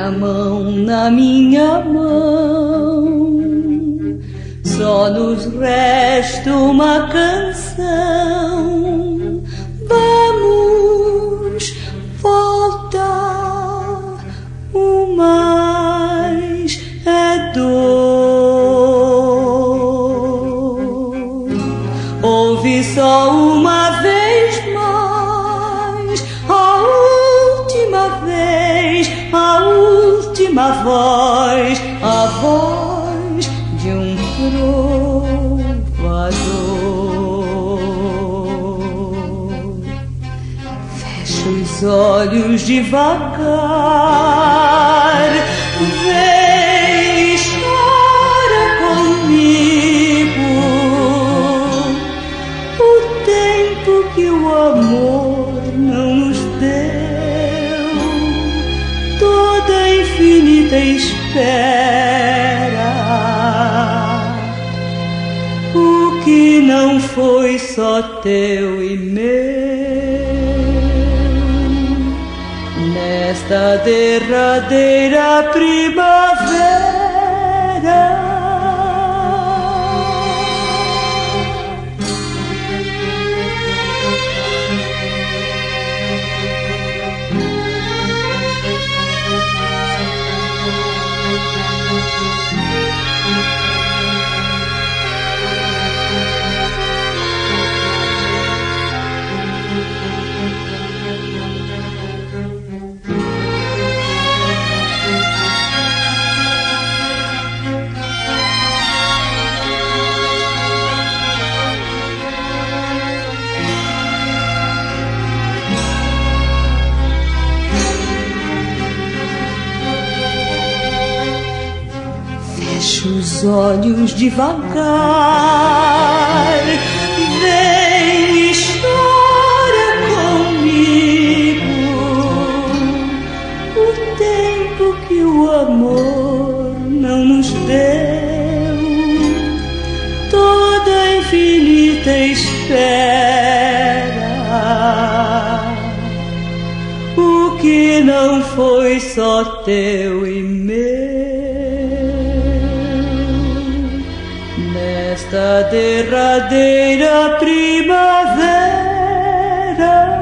na minha mão, só nos resta uma canção. Vamos voltar, o mais é dor. Ouve só uma vez mais, a última voz, a voz de um trovador. Fecha os olhos devagar, vem e chora comigo o tempo que o amor não nos deu, toda a infinita espera. O que não foi só teu e meu, nesta derradeira primavera. Fecha os olhos devagar, vem e chora comigo o tempo que o amor não nos deu, toda a infinita espera. O que não foi só teu e meu, nesta derradeira primavera.